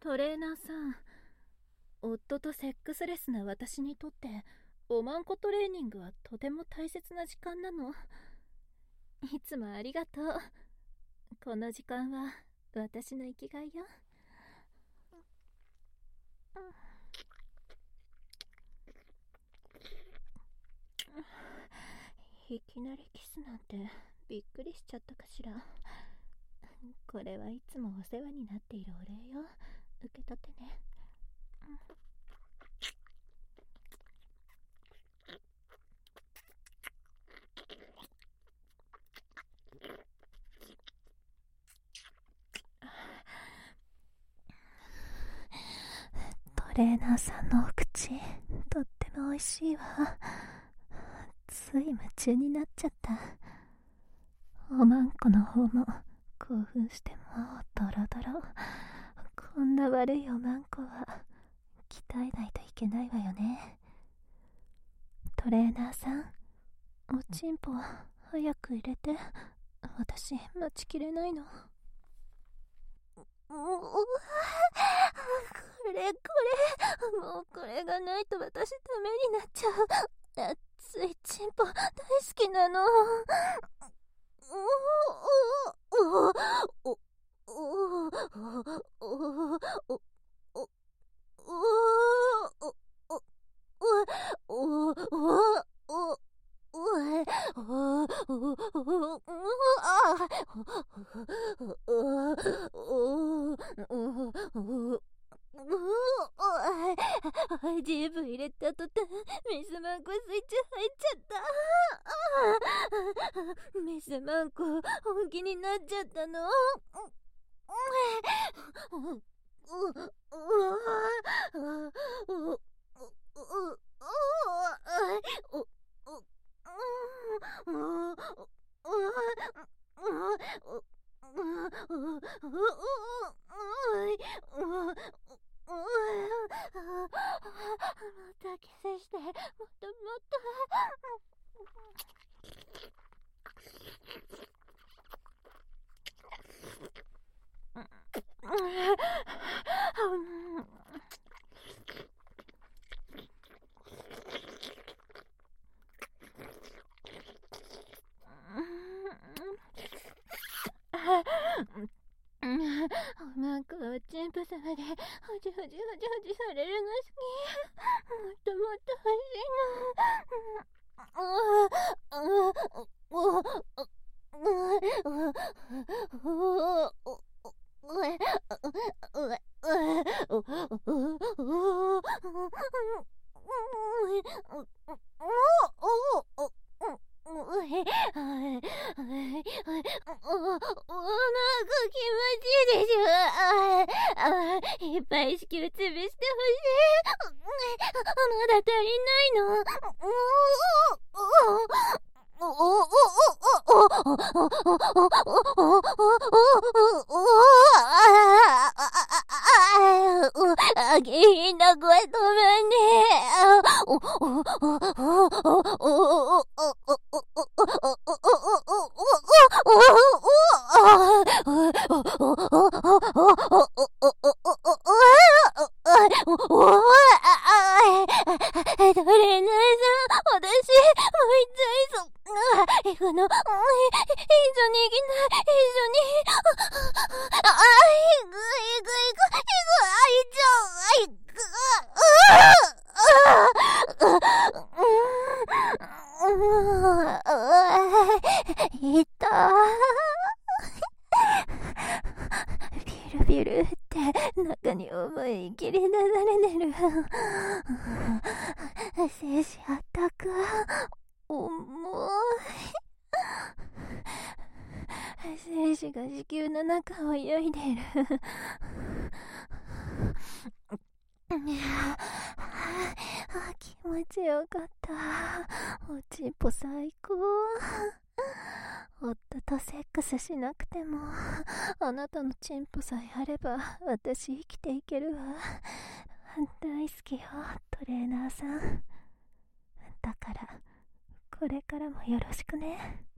トレーナーさん、夫とセックスレスな私にとっておまんこトレーニングはとても大切な時間なの。いつもありがとう。この時間は私の生きがいよ。いきなりキスなんてびっくりしちゃったかしら。これはいつもお世話になっているお礼よ。受け取ってね。トレーナーさんのお口、とっても美味しいわ。つい夢中になっちゃった。おまんこの方も興奮してもうドロドロ。こんな悪いおまんこは鍛えないといけないわよね。トレーナーさん、おちんぽ早く入れて。私待ちきれないの。もうこれがないと私ダメになっちゃう。熱いちんぽ大好きなの。十分入れた途端、水マンコスイッチ入っちゃった。水マンコ本気になっちゃったの。またキスして、もっともっと。おまんこはおちんぽさまでほじほじほじほじされるの好き。もっともっと欲しい気持ちいいでしょ。いっぱい子宮潰してほしい。まだ足りないの。下品な声止まんねトレーナーさん、私、もう一体行くの、一緒に行きない、一緒に。いたビルビルって中に思い切り流れてる。精子あったか重い。精子が子宮の中を泳いでる。気持ちよかった。おちんぽ最高。夫とセックスしなくてもあなたのチンポさえあれば私生きていけるわ。大好きよ、トレーナーさん。だからこれからもよろしくね。